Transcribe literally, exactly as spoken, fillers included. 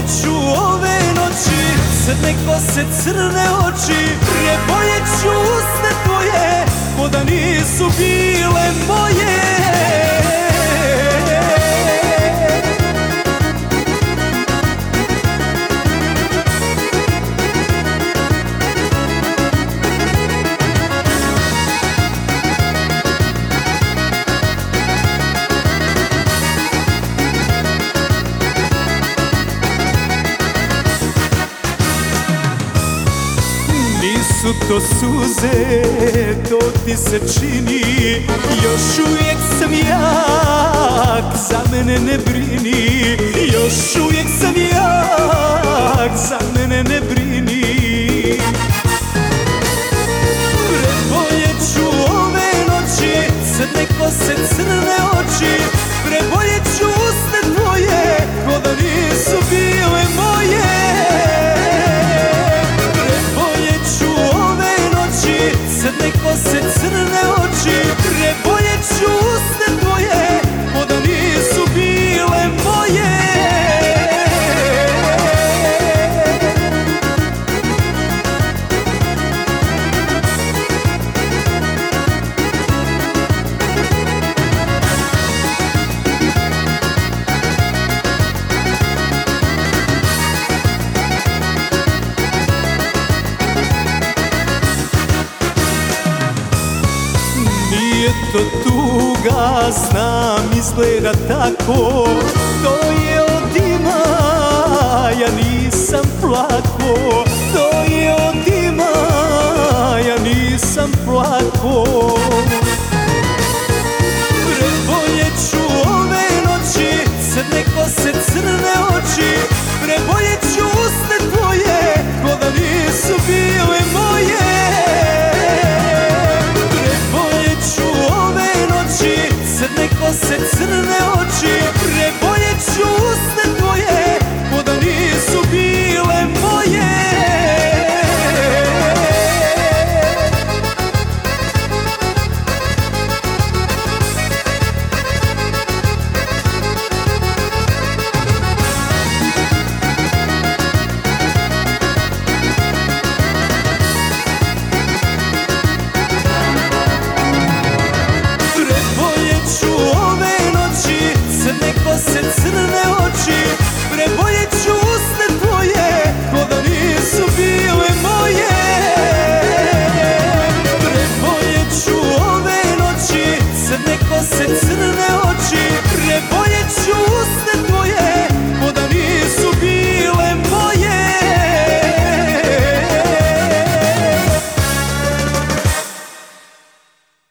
Prebojeću ove noći, crne kose, crne oči, prebojeću usne tvoje, ko da nisu bile moje. Nisu to suze, to ti se čini, još uvijek sam jak, za mene ne brini. Još uvijek sam jak, za mene ne brini. Prebojeću ove noći, crne kose, crne oči, prebojeću usne tvoje, ko da nisu bile moje. Crne kose, crne oči, prebojeću usne tvoje, ko da nisu bile moje. Nije to tuga, znam izgleda tako, to je